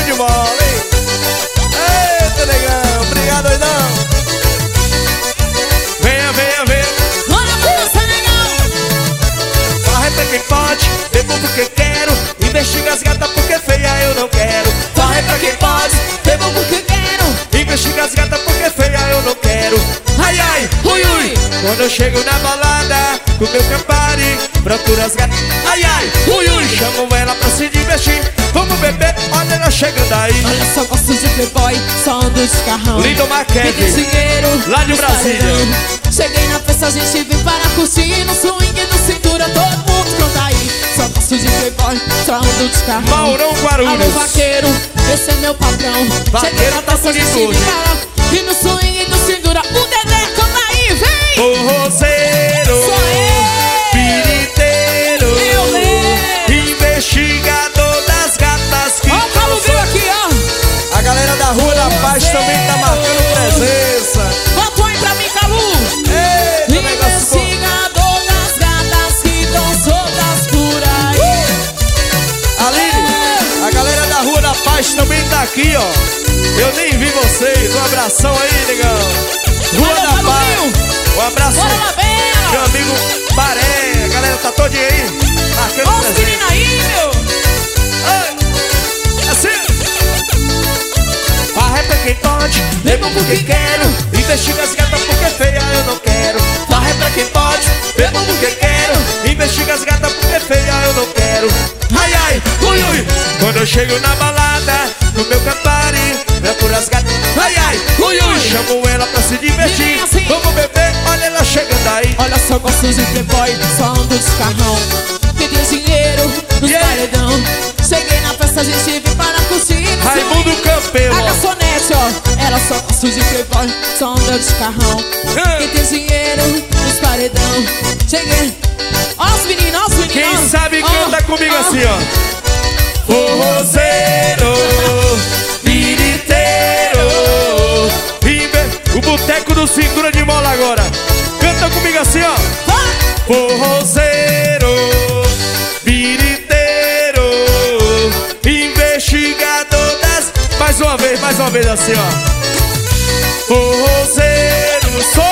de bola, hein? Eita, negão, obrigado, doidão. Venha, venha, venha. Bora pra dançar, negão. Farra é pra quem pode, bebo porque quero. Investiga as gatas porque feia eu não quero. Farra é pra quem pode, Bebo porque quero. investiga as gatas porque feia eu não quero. Ai, ai, ui, ui. Quando eu chego na balada, com meu Campari, procuro as gatas. Ai, ai, ui, ui. Chamo ela pra se divertir. Vamos beber, olha ela chegando aí. Olha só, gosto de playboy, só ando de carrão. Lindo Peguei Maquete, dinheiro lá de Brasília. Cheguei na festa, a gente veio para curtir. No swing, no cintura, todo mundo canta aí. Só gosto de playboy, só ando de carrão. Maurão Guarulhos. Alô, vaqueiro, esse é meu patrão. Vaqueiro Cheguei na tá festa, a gente bonito veio para. E no swing, no cintura, o Dedé canta aí, vem! Forrozeiro, Sou eu. piriteiro, Eu mesmo. investigador das gatas que Ó o Cabo veio aqui, ó. A galera da Rua da Paz também tá marcando presença. Bota um aí pra mim, Calu. Eita, negócio bom. Investigador das gatas que estão soltas por aí. Aline, a galera da Rua da Paz também tá aqui, ó. Eu nem vi vocês. Um abração aí, negão. Rua Valeu, da Caluzinho. Paz. Um abraço, Bora lá, Bela. meu amigo Baré. A galera tá todinha aí, marcando Ó os presença. meninos aí, meu. Ai, assim. Farra é pra quem pode, bebo porque quero. Investiga as gatas porque feia eu não quero. Farra é pra quem pode, bebo porque quero. Investiga as gatas porque feia eu não quero. Ai, ai, ui, ui. Quando eu chego na balada, no meu Campari, procuro as gatas. Ai, ai, ui, ui. Chamo ela pra se divertir. Assim. Vamos beber, olha ela chegando aí. Olha só, gosto de playboy, só ando de carrão. Peguei dinheiro nos Yeah. paredão. Cheguei na festa, a gente veio para curtir. no Raimundo swing. Campelo, A ó. garçonete, ó, ela só gosta de playboy, só anda de carrão. Quem tem dinheiro nos paredão. Cheguei. Ó os meninos, ó os meninos. Quem sabe Ó, canta comigo ó. assim, ó. Forrozeiro, piriteiro, o boteco do Cintura de Mola agora. Canta comigo assim, ó. Vai. Forrozeiro, piriteiro, investigador das... Mais uma vez assim, ó. Forrozeiro, sou